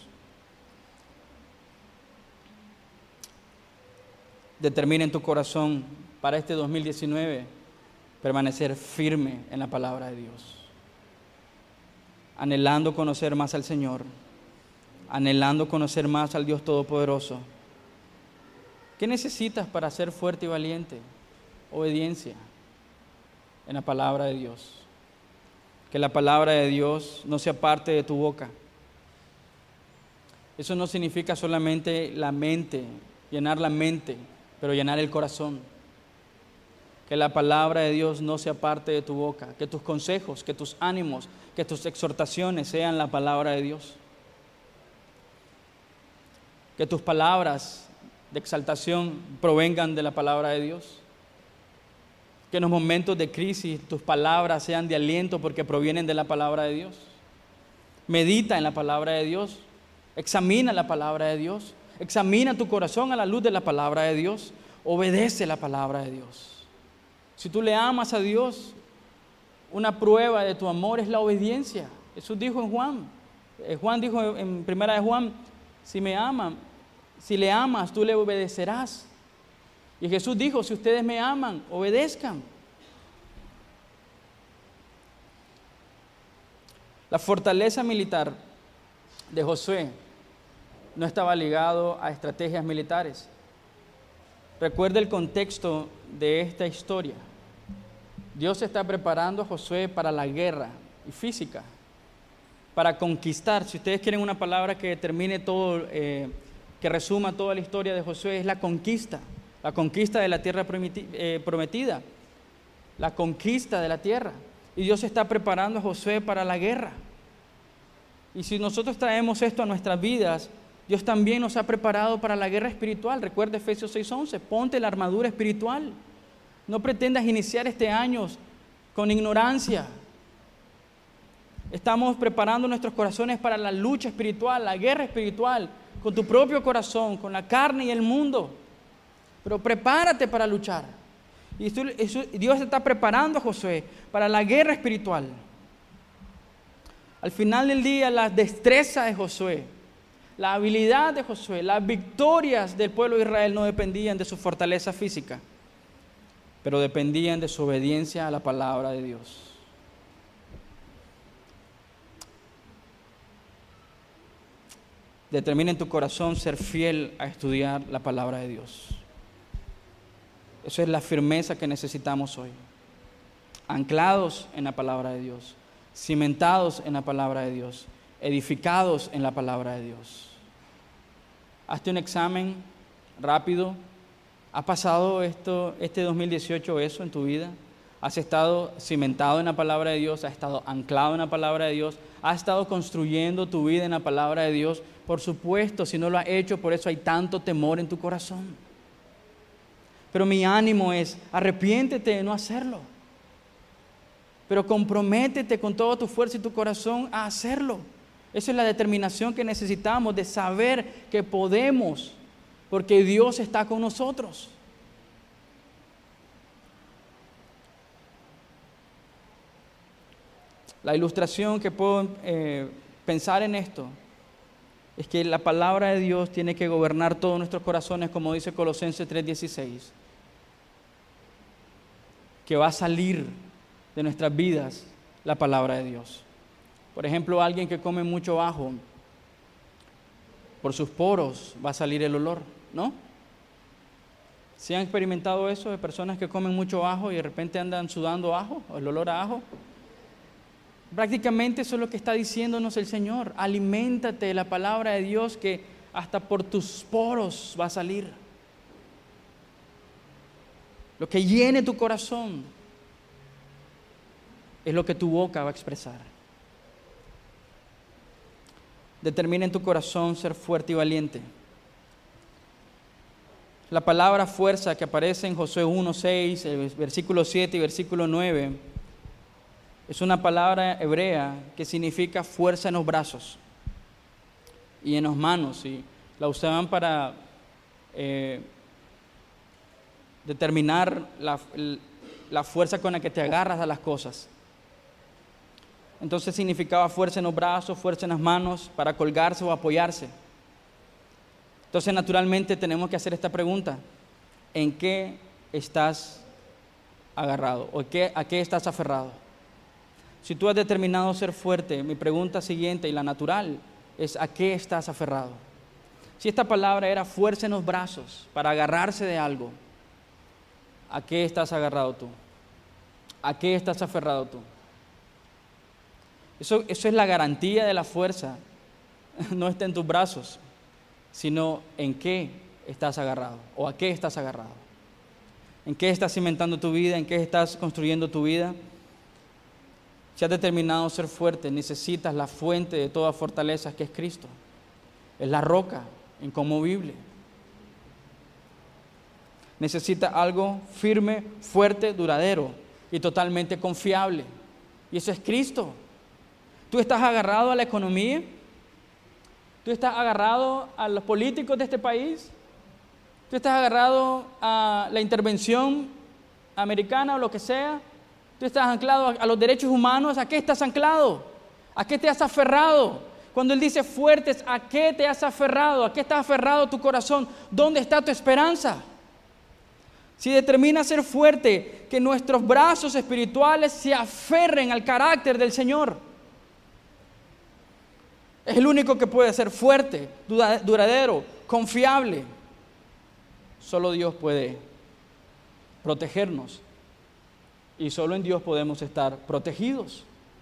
Determina en tu corazón para este 2019 permanecer firme en la palabra de Dios, anhelando conocer más al Señor, anhelando conocer más al Dios Todopoderoso. ¿Qué necesitas para ser fuerte y valiente? Obediencia en la palabra de Dios. Que la palabra de Dios no sea parte de tu boca. Eso no significa solamente la mente, llenar la mente, pero llenar el corazón. Que la palabra de Dios no sea parte de tu boca. Que tus consejos, que tus ánimos, que tus exhortaciones sean la palabra de Dios. Que tus palabras de exaltación provengan de la palabra de Dios. Que en los momentos de crisis tus palabras sean de aliento porque provienen de la palabra de Dios. Medita en la palabra de Dios. Examina la palabra de Dios. Examina tu corazón a la luz de la palabra de Dios. Obedece la palabra de Dios. Si tú le amas a Dios, una prueba de tu amor es la obediencia. Jesús dijo en Juan. Juan dijo en primera de Juan, si le amas, tú le obedecerás. Y Jesús dijo, si ustedes me aman, obedezcan. La fortaleza militar de Josué no estaba ligado a estrategias militares. Recuerda el contexto de esta historia. Dios está preparando a Josué para la guerra y física, para conquistar. Si ustedes quieren una palabra que determine todo, que resuma toda la historia de Josué, es la conquista de la tierra prometida, la conquista de la tierra. Y Dios está preparando a Josué para la guerra. Y si nosotros traemos esto a nuestras vidas, Dios también nos ha preparado para la guerra espiritual. Recuerda Efesios 6:11, ponte la armadura espiritual. No pretendas iniciar este año con ignorancia. Estamos preparando nuestros corazones para la lucha espiritual, la guerra espiritual, con tu propio corazón, con la carne y el mundo. Pero prepárate para luchar. Y Dios está preparando a Josué para la guerra espiritual. Al final del día, la destreza de Josué, la habilidad de Josué, las victorias del pueblo de Israel no dependían de su fortaleza física, pero dependían de su obediencia a la palabra de Dios. Determina en tu corazón ser fiel a estudiar la palabra de Dios. Eso es la firmeza que necesitamos hoy. Anclados en la palabra de Dios, cimentados en la palabra de Dios, edificados en la palabra de Dios. Hazte un examen rápido. ¿Ha pasado este 2018 eso en tu vida? Has estado cimentado en la palabra de Dios, has estado anclado en la palabra de Dios, has estado construyendo tu vida en la palabra de Dios. Por supuesto, si no lo has hecho, por eso hay tanto temor en tu corazón. Pero mi ánimo es, arrepiéntete de no hacerlo. Pero comprométete con toda tu fuerza y tu corazón a hacerlo. Esa es la determinación que necesitamos, de saber que podemos, porque Dios está con nosotros. La ilustración que puedo pensar en esto es que la palabra de Dios tiene que gobernar todos nuestros corazones, como dice Colosenses 3:16, que va a salir de nuestras vidas la palabra de Dios. Por ejemplo, alguien que come mucho ajo, por sus poros va a salir el olor, ¿no? ¿Sí han experimentado eso de personas que comen mucho ajo y de repente andan sudando ajo, o el olor a ajo? Prácticamente eso es lo que está diciéndonos el Señor. Aliméntate de la palabra de Dios, que hasta por tus poros va a salir. Lo que llene tu corazón es lo que tu boca va a expresar. Determina en tu corazón ser fuerte y valiente. La palabra fuerza que aparece en Josué 1:6, el versículo 7 y versículo 9, es una palabra hebrea que significa fuerza en los brazos y en las manos, y la usaban para determinar la fuerza con la que te agarras a las cosas. Entonces significaba fuerza en los brazos, fuerza en las manos, para colgarse o apoyarse. Entonces, naturalmente tenemos que hacer esta pregunta: ¿en qué estás agarrado? ¿O a qué estás aferrado? Si tú has determinado ser fuerte, mi pregunta siguiente y la natural es: ¿a qué estás aferrado? Si esta palabra era fuerza en los brazos, para agarrarse de algo, ¿a qué estás agarrado tú? ¿A qué estás aferrado tú? Eso es la garantía de la fuerza. No está en tus brazos, sino en qué estás agarrado o a qué estás agarrado. ¿En qué estás cimentando tu vida? ¿En qué estás construyendo tu vida? Si has determinado ser fuerte, necesitas la fuente de toda fortaleza, que es Cristo. Es la roca inconmovible. Necesitas algo firme, fuerte, duradero y totalmente confiable. Y eso es Cristo. ¿Tú estás agarrado a la economía? ¿Tú estás agarrado a los políticos de este país? ¿Tú estás agarrado a la intervención americana o lo que sea? ¿Tú estás anclado a los derechos humanos? ¿A qué estás anclado? ¿A qué te has aferrado? Cuando Él dice fuertes, ¿a qué te has aferrado? ¿A qué está aferrado tu corazón? ¿Dónde está tu esperanza? Si determinas ser fuerte, que nuestros brazos espirituales se aferren al carácter del Señor. Es el único que puede ser fuerte, duradero, confiable. Solo Dios puede protegernos y solo en Dios podemos estar protegidos.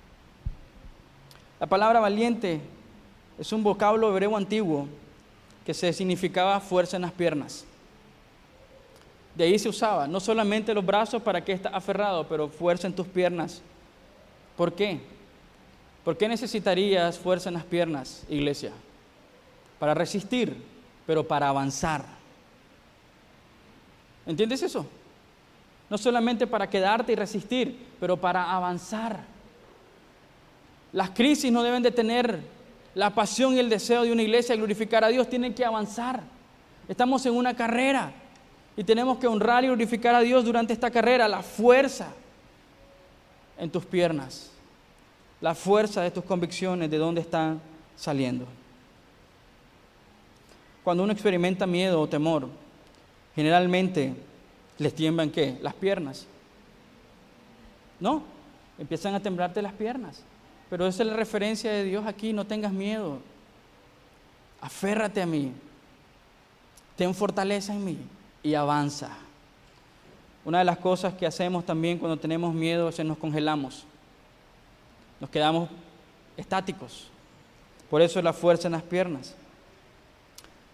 La palabra valiente es un vocablo hebreo antiguo que se significaba fuerza en las piernas. De ahí se usaba, no solamente los brazos para que estés aferrado, pero fuerza en tus piernas. ¿Por qué? ¿Por qué necesitarías fuerza en las piernas, iglesia? Para resistir, pero para avanzar. ¿Entiendes eso? No solamente para quedarte y resistir, pero para avanzar. Las crisis no deben detener la pasión y el deseo de una iglesia de glorificar a Dios. Tienen que avanzar. Estamos en una carrera y tenemos que honrar y glorificar a Dios durante esta carrera. La fuerza en tus piernas, la fuerza de tus convicciones, de dónde están saliendo. Cuando uno experimenta miedo o temor, generalmente les tiemblan ¿qué? Las piernas. No, empiezan a temblarte las piernas. Pero esa es la referencia de Dios aquí: no tengas miedo. Aférrate a mí. Ten fortaleza en mí y avanza. Una de las cosas que hacemos también cuando tenemos miedo es que nos congelamos. Nos quedamos estáticos. Por eso es la fuerza en las piernas.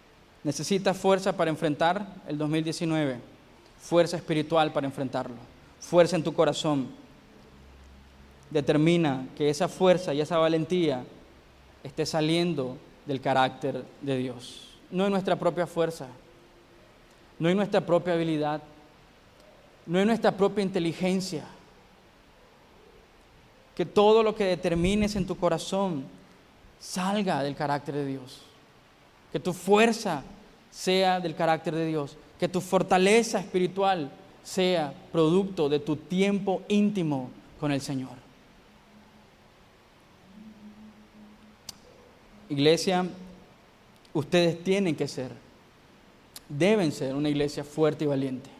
Necesitas fuerza para enfrentar el 2019. Fuerza espiritual para enfrentarlo. fuerza en tu corazón. Determina que esa fuerza y esa valentía esté saliendo del carácter de Dios. No es nuestra propia fuerza, no es nuestra propia habilidad, no es nuestra propia inteligencia. Que todo lo que determines en tu corazón salga del carácter de Dios. Que tu fuerza sea del carácter de Dios. Que tu fortaleza espiritual sea producto de tu tiempo íntimo con el Señor. Iglesia, ustedes tienen que ser, deben ser una iglesia fuerte y valiente.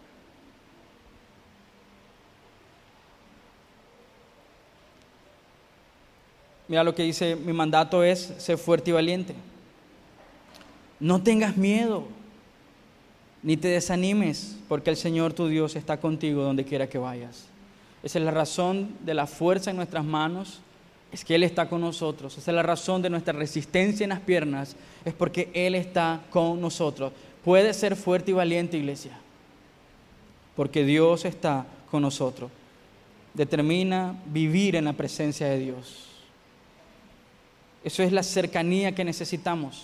Mira lo que dice, mi mandato es ser fuerte y valiente. No tengas miedo, ni te desanimes, porque el Señor tu Dios está contigo donde quiera que vayas. Esa es la razón de la fuerza en nuestras manos, es que Él está con nosotros. Esa es la razón de nuestra resistencia en las piernas, es porque Él está con nosotros. Puedes ser fuerte y valiente, iglesia, porque Dios está con nosotros. Determina vivir en la presencia de Dios. Eso es la cercanía que necesitamos.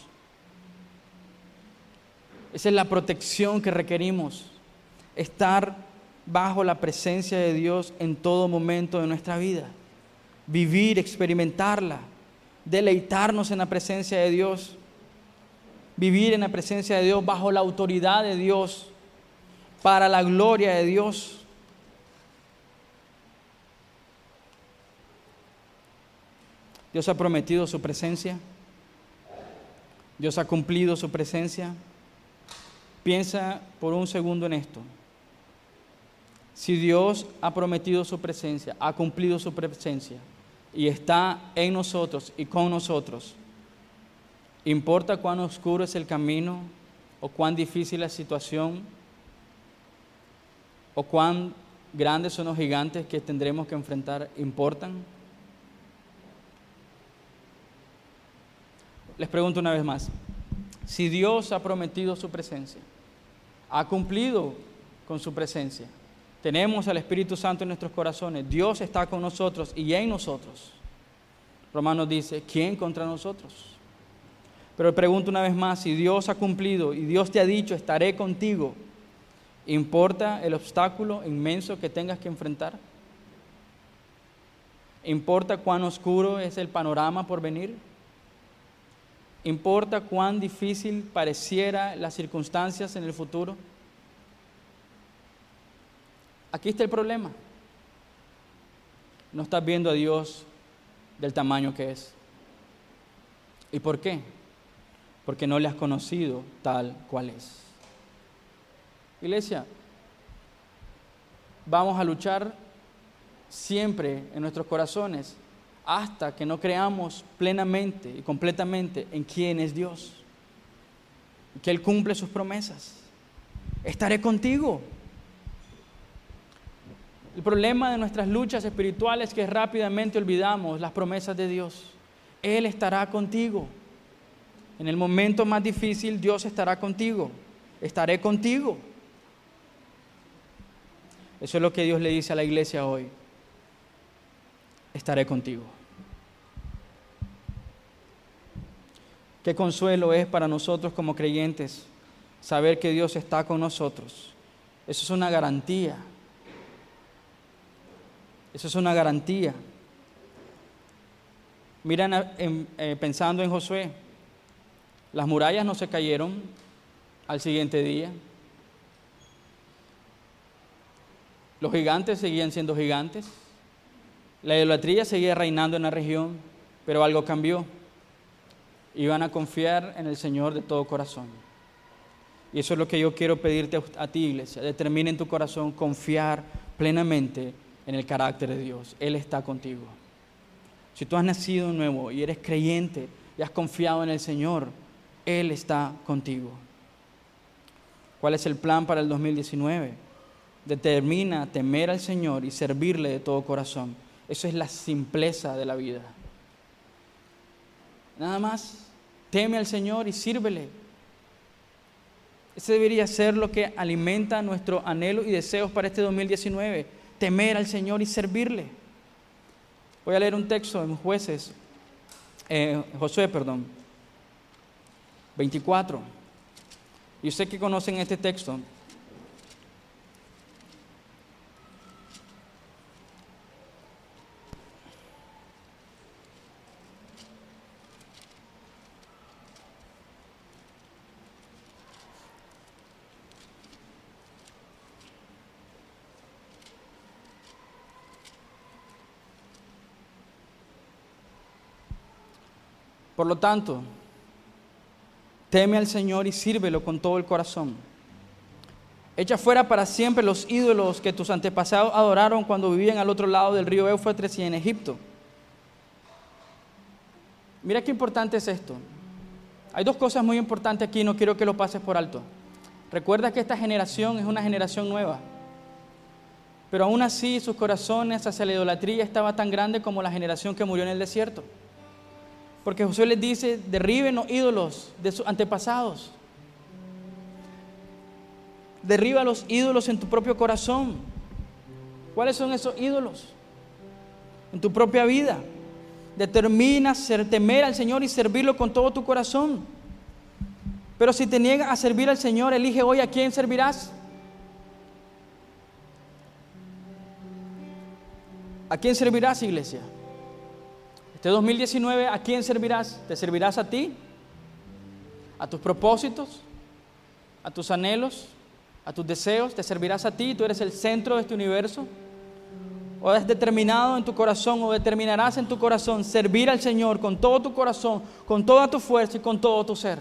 Esa es la protección que requerimos. Estar bajo la presencia de Dios en todo momento de nuestra vida. Vivir, experimentarla, deleitarnos en la presencia de Dios. Vivir en la presencia de Dios bajo la autoridad de Dios, para la gloria de Dios. Dios ha prometido su presencia. Dios ha cumplido su presencia. Piensa por un segundo en esto. Si Dios ha prometido su presencia, ha cumplido su presencia y está en nosotros y con nosotros, ¿importa cuán oscuro es el camino o cuán difícil la situación o cuán grandes son los gigantes que tendremos que enfrentar? ¿Importan? Les pregunto una vez más, si Dios ha prometido su presencia, ha cumplido con su presencia, tenemos al Espíritu Santo en nuestros corazones, Dios está con nosotros y en nosotros. Romanos dice, ¿quién contra nosotros? Pero pregunto una vez más, si Dios ha cumplido y Dios te ha dicho, estaré contigo, ¿importa el obstáculo inmenso que tengas que enfrentar? ¿Importa cuán oscuro es el panorama por venir? ¿Importa cuán difícil pareciera las circunstancias en el futuro? Aquí está el problema. No estás viendo a Dios del tamaño que es. ¿Y por qué? Porque no le has conocido tal cual es. Iglesia, vamos a luchar siempre en nuestros corazones hasta que no creamos plenamente y completamente en quién es Dios, que Él cumple sus promesas. Estaré contigo. El problema de nuestras luchas espirituales es que rápidamente olvidamos las promesas de Dios. Él estará contigo. En el momento más difícil, Dios estará contigo. Estaré contigo. Eso es lo que Dios le dice a la iglesia hoy. Estaré contigo. Qué consuelo es para nosotros como creyentes saber que Dios está con nosotros. Eso es una garantía. Eso es una garantía. Miren, pensando en Josué, las murallas no se cayeron al siguiente día. Los gigantes seguían siendo gigantes. La idolatría seguía reinando en la región, pero algo cambió. Iban a confiar en el Señor de todo corazón. Y eso es lo que yo quiero pedirte a ti, iglesia. Determina en tu corazón confiar plenamente en el carácter de Dios. Él está contigo. Si tú has nacido de nuevo y eres creyente y has confiado en el Señor, Él está contigo. ¿Cuál es el plan para el 2019? Determina temer al Señor y servirle de todo corazón. Eso es la simpleza de la vida. Nada más, teme al Señor y sírvele. Ese debería ser lo que alimenta nuestro anhelo y deseos para este 2019. temer al Señor y servirle. Voy a leer un texto en Josué 24. Y usted que conocen este texto, por lo tanto, teme al Señor y sírvelo con todo el corazón. Echa fuera para siempre los ídolos que tus antepasados adoraron cuando vivían al otro lado del río Éufrates y en Egipto. Mira qué importante es esto. Hay dos cosas muy importantes aquí, no quiero que lo pases por alto. Recuerda que esta generación es una generación nueva. Pero aún así sus corazones hacia la idolatría estaba tan grande como la generación que murió en el desierto. Porque Josué les dice, derriben los ídolos de sus antepasados. Derriba los ídolos en tu propio corazón. ¿Cuáles son esos ídolos? En tu propia vida. Determina temer al Señor y servirlo con todo tu corazón. Pero si te niegas a servir al Señor, elige hoy a quién servirás. ¿A quién servirás, iglesia? Este 2019, ¿a quién servirás? ¿Te servirás a ti? ¿A tus propósitos? ¿A tus anhelos? ¿A tus deseos? ¿Te servirás a ti? ¿Tú eres el centro de este universo? ¿O has determinado en tu corazón o determinarás en tu corazón servir al Señor con todo tu corazón, con toda tu fuerza y con todo tu ser?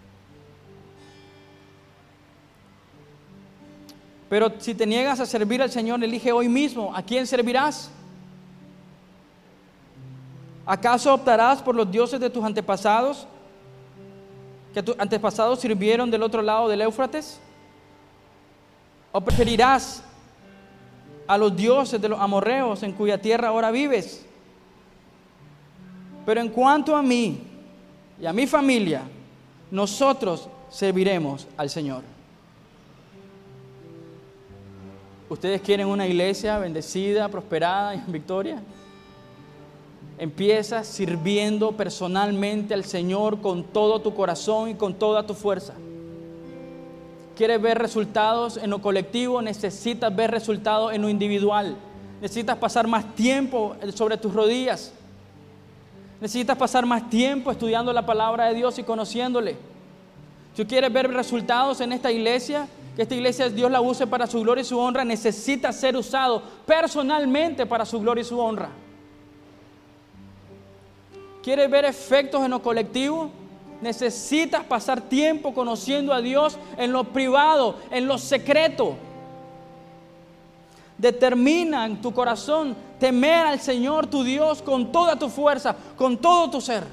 Pero si te niegas a servir al Señor, elige hoy mismo a quién servirás. ¿Acaso optarás por los dioses de tus antepasados, que tus antepasados sirvieron del otro lado del Éufrates? ¿O preferirás a los dioses de los amorreos en cuya tierra ahora vives? Pero en cuanto a mí y a mi familia, nosotros serviremos al Señor. ¿Ustedes quieren una iglesia bendecida, prosperada y en victoria? Empieza sirviendo personalmente al Señor con todo tu corazón y con toda tu fuerza. ¿Quieres ver resultados en lo colectivo? Necesitas ver resultados en lo individual. Necesitas pasar más tiempo sobre tus rodillas. Necesitas pasar más tiempo estudiando la palabra de Dios y conociéndole. Si quieres ver resultados en esta iglesia, que esta iglesia Dios la use para su gloria y su honra, necesitas ser usado personalmente para su gloria y su honra. ¿Quieres ver efectos en lo colectivo? Necesitas pasar tiempo conociendo a Dios en lo privado, en lo secreto. Determina en tu corazón temer al Señor tu Dios con toda tu fuerza, con todo tu ser.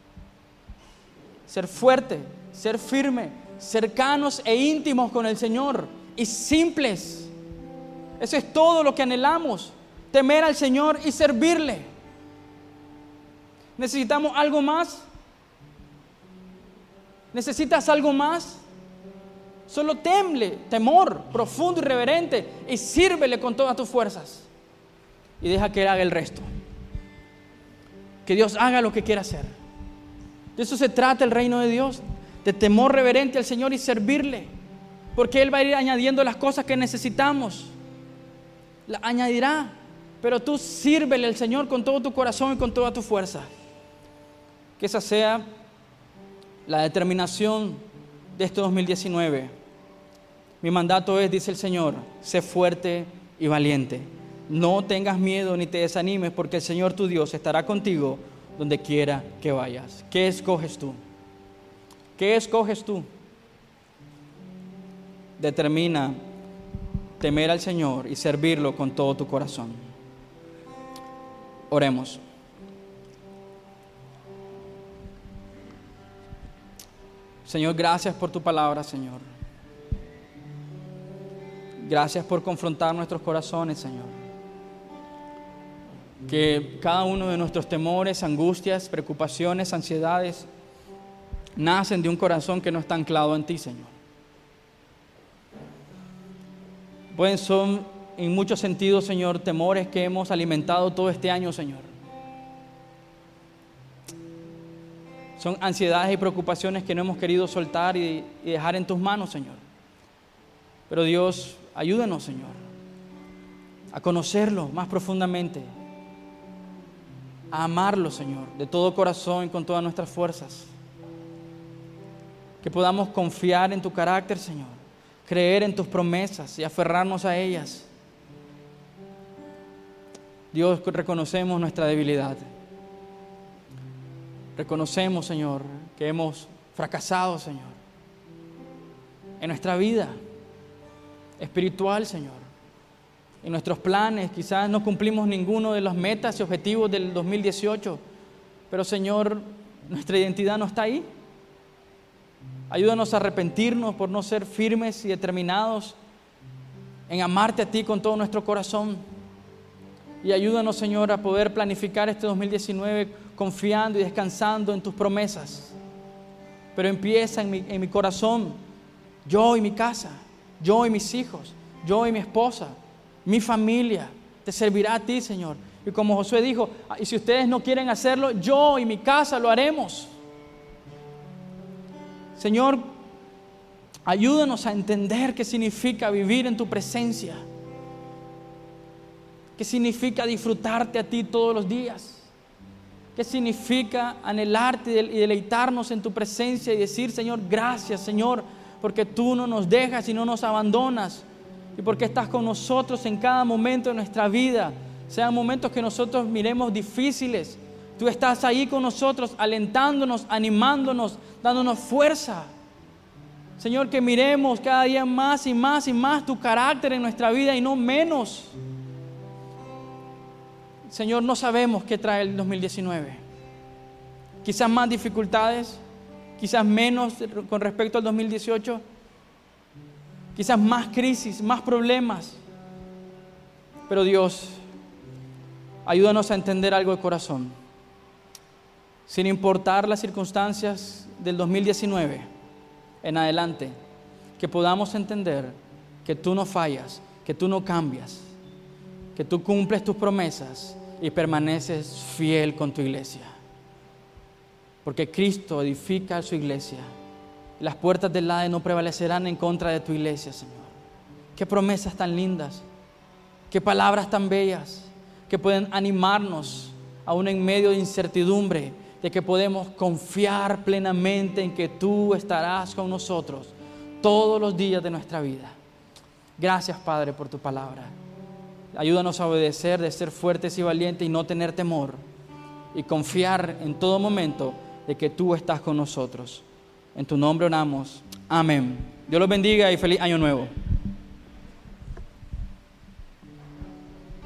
Ser fuerte, ser firme, cercanos e íntimos con el Señor y simples. Eso es todo lo que anhelamos, temer al Señor y servirle. ¿Necesitamos algo más? ¿Necesitas algo más? Solo temor profundo y reverente y sírvele con todas tus fuerzas. Y deja que Él haga el resto. Que Dios haga lo que quiera hacer. De eso se trata el reino de Dios, de temor reverente al Señor y servirle. Porque Él va a ir añadiendo las cosas que necesitamos. Las añadirá. Pero tú sírvele al Señor con todo tu corazón y con toda tu fuerza. Que esa sea la determinación de este 2019. Mi mandato es, dice el Señor, sé fuerte y valiente. No tengas miedo ni te desanimes, porque el Señor tu Dios estará contigo donde quiera que vayas. ¿Qué escoges tú? ¿Qué escoges tú? Determina temer al Señor y servirlo con todo tu corazón. Oremos. Señor, gracias por tu palabra, Señor. Gracias por confrontar nuestros corazones, Señor. Que cada uno de nuestros temores, angustias, preocupaciones, ansiedades, nacen de un corazón que no está anclado en ti, Señor. Son en muchos sentidos, Señor, temores que hemos alimentado todo este año, Señor. Son ansiedades y preocupaciones que no hemos querido soltar y dejar en tus manos, Señor. Pero Dios, ayúdanos, Señor, a conocerlo más profundamente, a amarlo, Señor, de todo corazón y con todas nuestras fuerzas. Que podamos confiar en tu carácter, Señor, creer en tus promesas y aferrarnos a ellas. Dios, reconocemos nuestra debilidad. Reconocemos, Señor, que hemos fracasado, Señor, en nuestra vida espiritual, Señor. En nuestros planes, quizás no cumplimos ninguno de las metas y objetivos del 2018, pero, Señor, nuestra identidad no está ahí. Ayúdanos a arrepentirnos por no ser firmes y determinados en amarte a ti con todo nuestro corazón. Y ayúdanos, Señor, a poder planificar este 2019 confiando y descansando en tus promesas. Pero empieza en mi corazón, yo y mi casa, yo y mis hijos, yo y mi esposa, mi familia, te servirá a ti, Señor. Y como Josué dijo, y si ustedes no quieren hacerlo, yo y mi casa lo haremos. Señor, ayúdanos a entender qué significa vivir en tu presencia. ¿Qué significa disfrutarte a ti todos los días? ¿Qué significa anhelarte y deleitarnos en tu presencia y decir, Señor, gracias, Señor, porque tú no nos dejas y no nos abandonas, y porque estás con nosotros en cada momento de nuestra vida, sean momentos que nosotros miremos difíciles, tú estás ahí con nosotros, alentándonos, animándonos, dándonos fuerza. Señor, que miremos cada día más y más y más tu carácter en nuestra vida y no menos. Señor, no sabemos qué trae el 2019. Quizás más dificultades, quizás menos con respecto al 2018, quizás más crisis, más problemas. Pero Dios, ayúdanos a entender algo de corazón. Sin importar las circunstancias del 2019 en adelante, que podamos entender que tú no fallas, que tú no cambias, que tú cumples tus promesas y permaneces fiel con tu iglesia. Porque Cristo edifica su iglesia. Las puertas del Hades no prevalecerán en contra de tu iglesia, Señor. Qué promesas tan lindas, qué palabras tan bellas, que pueden animarnos aún en medio de incertidumbre, de que podemos confiar plenamente en que tú estarás con nosotros todos los días de nuestra vida. Gracias, Padre, por tu palabra. Ayúdanos a obedecer, de ser fuertes y valientes y no tener temor, y confiar en todo momento de que tú estás con nosotros. En tu nombre oramos. Amén. Dios los bendiga y feliz año nuevo.